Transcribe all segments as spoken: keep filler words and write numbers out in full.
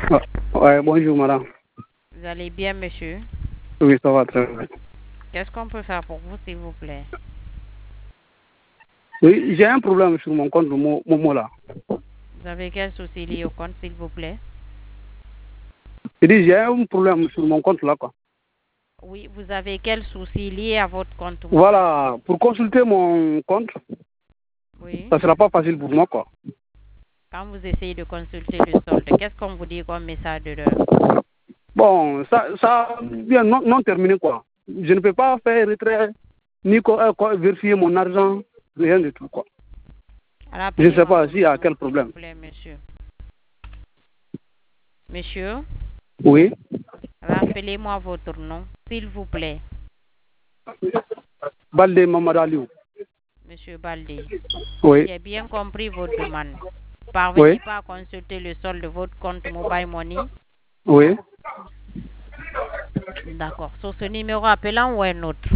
Ah, ouais, bonjour, madame. Vous allez bien, monsieur? Oui, ça va très bien. Qu'est-ce qu'on peut faire pour vous, s'il vous plaît? Oui, j'ai un problème sur mon compte de Mo- Momo là. Vous avez quel souci lié au compte, s'il vous plaît? Je dis, j'ai un problème sur mon compte là, quoi. Oui, vous avez quel souci lié à votre compte, monsieur? Voilà, pour consulter mon compte, Oui. ça sera pas facile pour moi, quoi. Quand vous essayez de consulter le solde, qu'est-ce qu'on vous dit comme message d'erreur? Bon, ça, ça vient non, non terminé, quoi. Je ne peux pas faire retrait, ni co- euh, co- vérifier mon argent, rien du tout, quoi. Je ne sais Rappelez-moi pas votre s'il y a nom, quel s'il vous problème. plaît, monsieur. Monsieur, Oui. rappelez-moi votre nom, s'il vous plaît. Balde Mamadou Aliou. Monsieur Baldé. Oui. J'ai bien compris votre demande. Oui. Parvenez pas à consulter le solde de votre compte Mobile Money. Oui. D'accord. Sur ce numéro appelant ou un autre?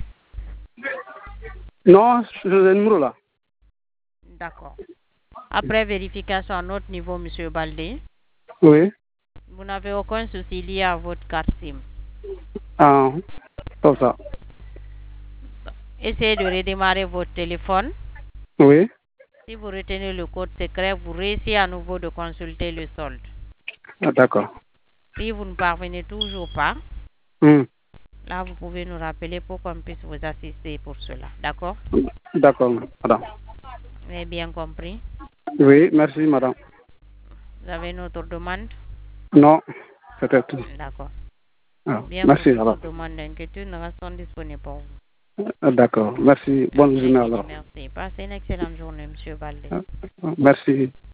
Non, c'est le numéro là. D'accord. Après vérification à notre niveau, monsieur Baldé, Oui. vous n'avez aucun souci lié à votre carte SIM. Ah, comme ça. Essayez de redémarrer votre téléphone. Oui. Si vous retenez le code secret, vous réussissez à nouveau de consulter le solde. Ah, d'accord. Si vous ne parvenez toujours pas, Hmm. là, vous pouvez nous rappeler pour qu'on puisse vous assister pour cela. D'accord? D'accord, madame. Vous avez bien compris? Oui, merci, madame. Vous avez une autre demande? Non, c'était tout. D'accord. Ah, Bien merci, pour madame. toute demande d'inquiétude, nous restons disponibles pour vous. Ah, d'accord, merci. Bonne Très journée bien, alors. merci. Passez une excellente journée, monsieur Baldé. Ah, merci.